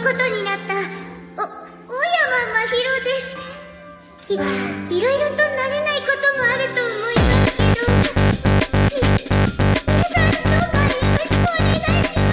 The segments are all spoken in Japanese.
ことになった小山真宙です。いろいろと慣れないこともあると思いますけど、皆さんどうかよろしくお願いします。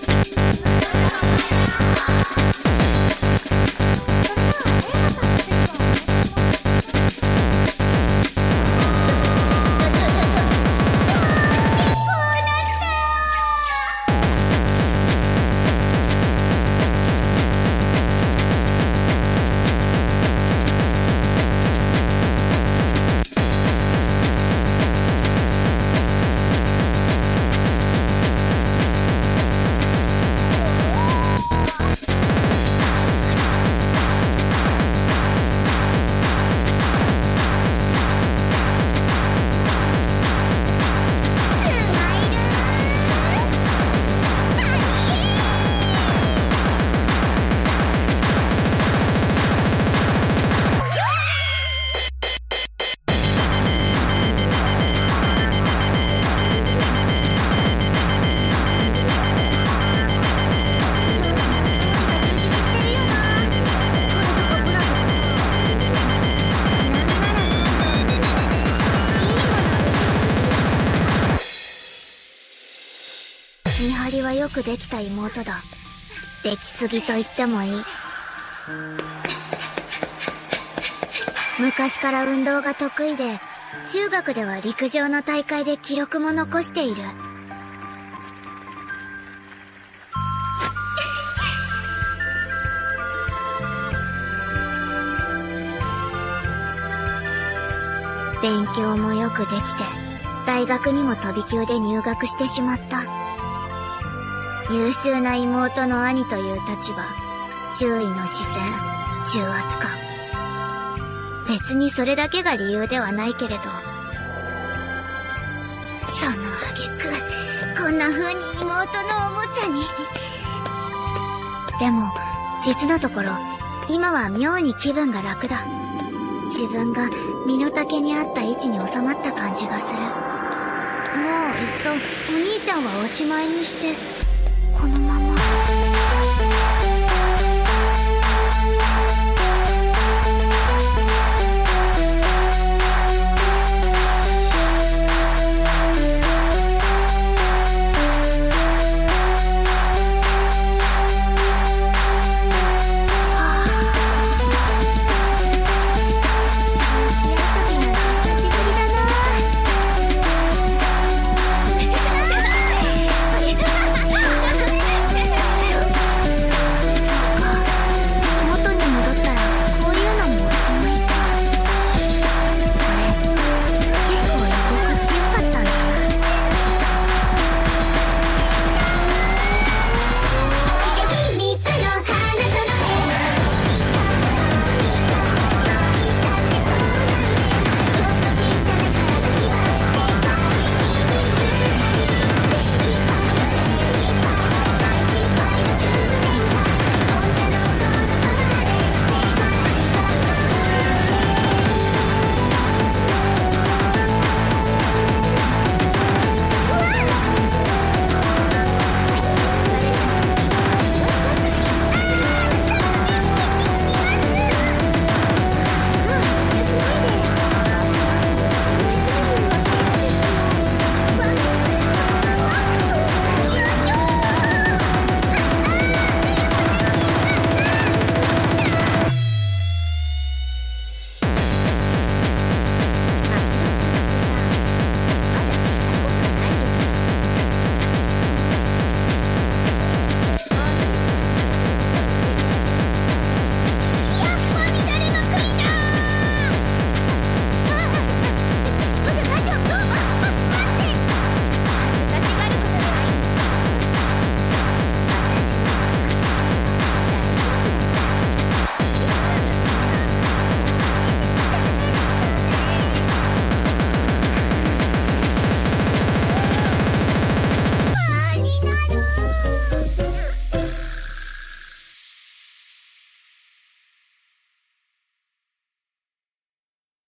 見張りはよくできた妹だ。できすぎと言ってもいい。昔から運動が得意で、中学では陸上の大会で記録も残している。勉強もよくできて、大学にも飛び級で入学してしまった。優秀な妹の兄という立場、周囲の視線、重圧感。別にそれだけが理由ではないけれど、その挙句こんな風に妹のおもちゃに。でも実のところ今は妙に気分が楽だ。自分が身の丈に合った位置に収まった感じがする。もういっそお兄ちゃんはおしまいにして、このまま